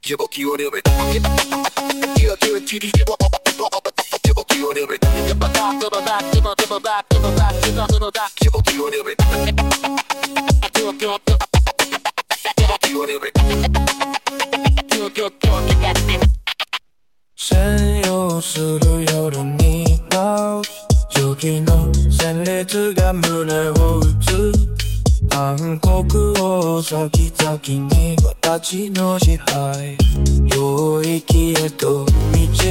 占有する夜に舞う時の旋律が胸を打つ暗黒を先々に私の支配領域へと導